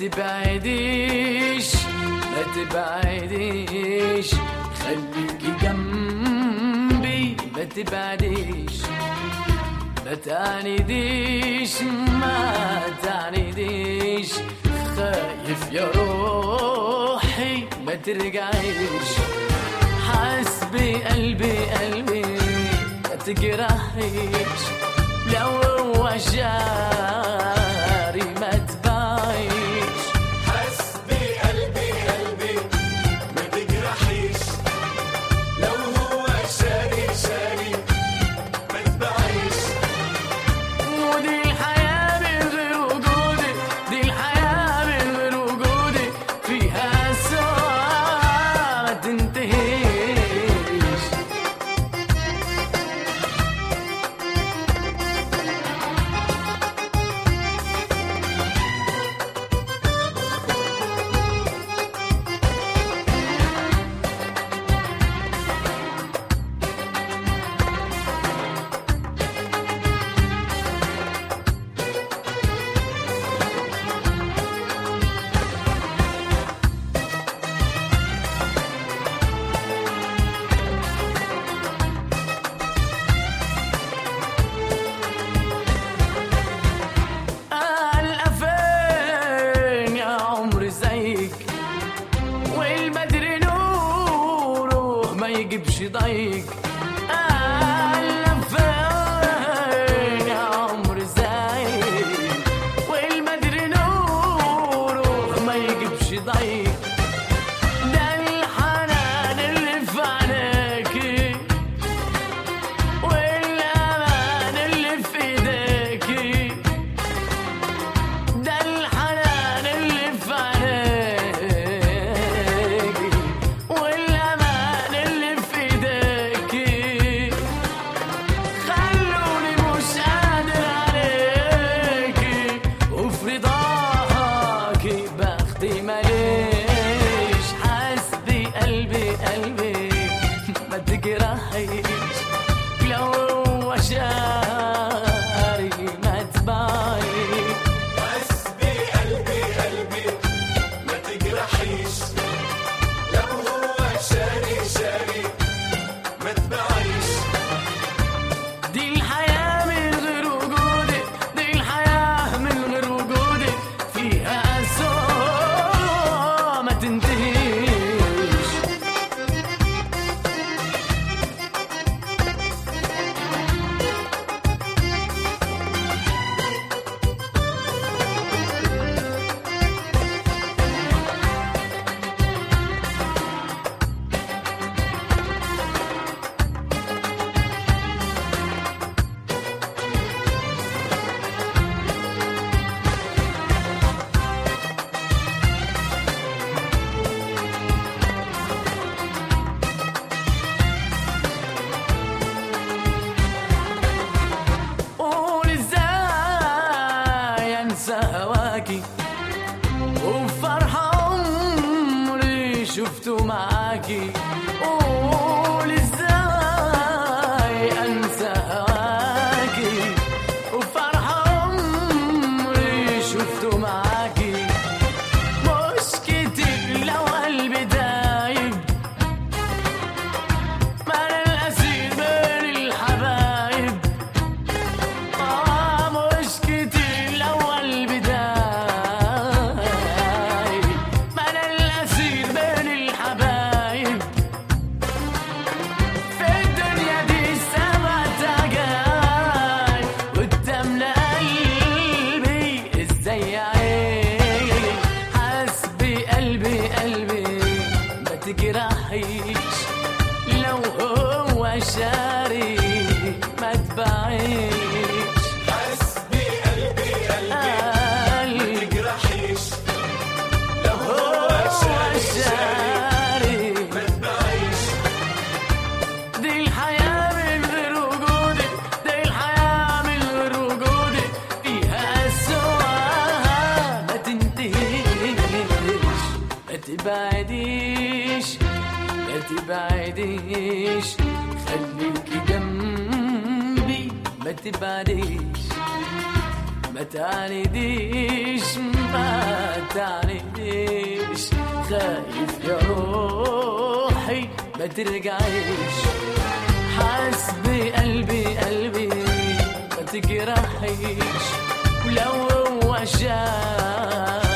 تبعديش ما تبعديش، خليكي جنبي ما تبعديش، ما تعانديش ما تعانديش، خايف يا روحي ما ترجعيش، حسبي قلبي قلبي ما تجرحيش، لو هو جاري ما تبعيش، حسبي قلبي قلبي ما تجرحيش، لو هو شاري شاري ما تبعيش. ودي الحياة من غير وجودك، دي الحياة من غير وجودك فيها سوا ما تنتهيش. والبدر نوره ما يجيبش ضيق، فين يا عمر زيك، والبدر نوره ما يجيبش ضيق، ده الحنان اللي في عينيكي والامان اللي في ايديكي، ده الحنان اللي في عينيكي والامان اللي في ايديكي، خلوني مش قادر عليكي، وفي رضاكي بختي ماليش، حسبي قلبي قلبي ما تجرحيش، لو هو شاري ما تبعيش، حسبي قلبي قلبي ما تجرحيش، لو هو شاري شاري ما تبعيش. دي الحياة من غير وجودك، دي الحياة من غير وجودك فيها سوا ما تنتهيش. قول ازاي انسى هواكي وفرحة عمري شفته معاكي، قول ازاي انسى هواكي وفرحة عمري شفته معاكي، مش كتير لو قلبي دايب، ما انا الاسير بين الحبايب، مش كتير لو قلبي دايب، ما انا الاسير بين الحبايب، في الدنيا دي سبعة عجايب، قدامنا قلبي ازاي يعيش، حسبي قلبي قلبي ما تجرحيش، لو هو شاري ما تبعيش، حسبي قلبي قلبي ما قلبي تجرحيش، لو هو هو شاري شاري شاري. ما تبعيش. دي الحياة من غير وجودك، دي الحياة من غير وجودك فيها سوا ما تنتهيش، ما تبعديش ما تبعديش، خليكي جنبي ما تبعديش، ما تعانديش ما تعانديش، خايف يا روحي ما ترجعيش، حاس بقلبي قلبي ما تجرحيش، ولو هو شاف